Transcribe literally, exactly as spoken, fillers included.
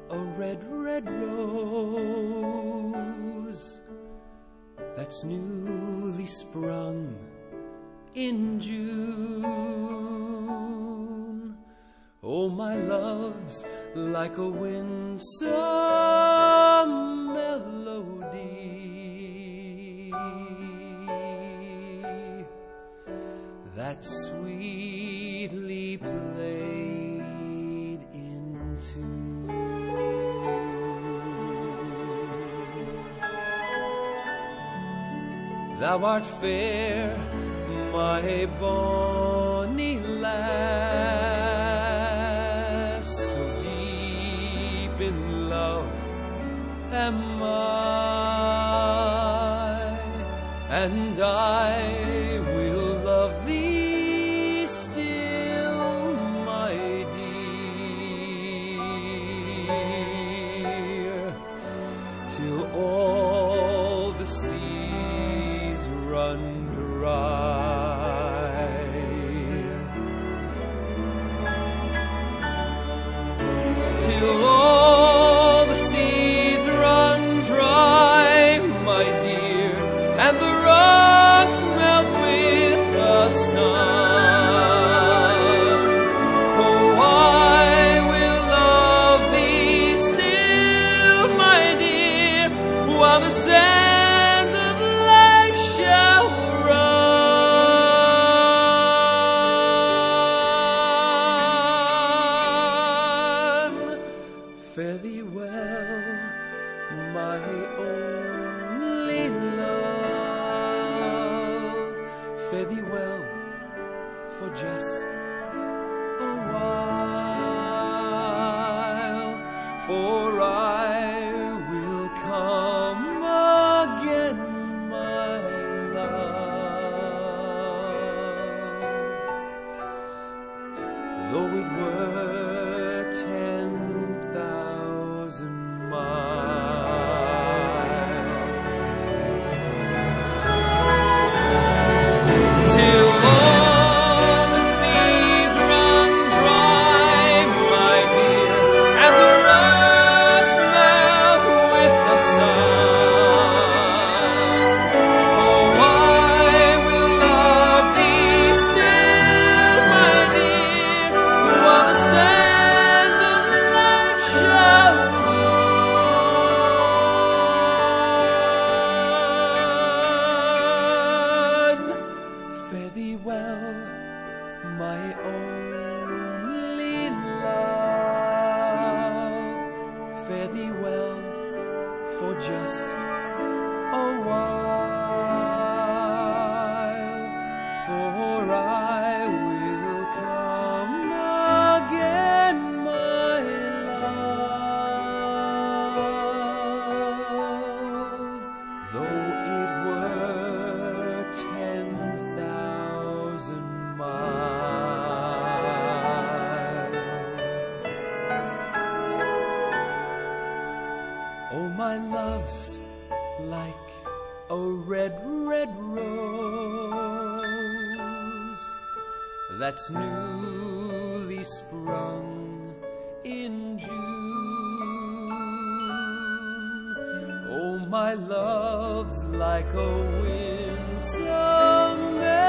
a red, red rose that's newly sprung in June. Oh, my love's like a winsome melody that sweetly played in tune. Thou art fair, my bonny lass, so deep in love am I, and I will love thee still, my dear, till all the seas run dry. Till all the seas run dry, my dear, and the rocks melt with the sun. Oh, I will love thee still, my dear, while the sands of life shall run. Fare thee well, my only love. Fare thee well for just a while, for I will come again, my love, though it were ten thousand miles. Till all the seas run dry, my dear, and the rocks melt with the sun. Oh, I will love thee still, my dear, while the sands of life shall run. Fare thee well, my only love. Fare thee well for just a while, for I will come again, my love, though it were ten thousand miles. Oh, my love's like a red, red rose that's newly sprung in June. Oh, my love's like a winsome melody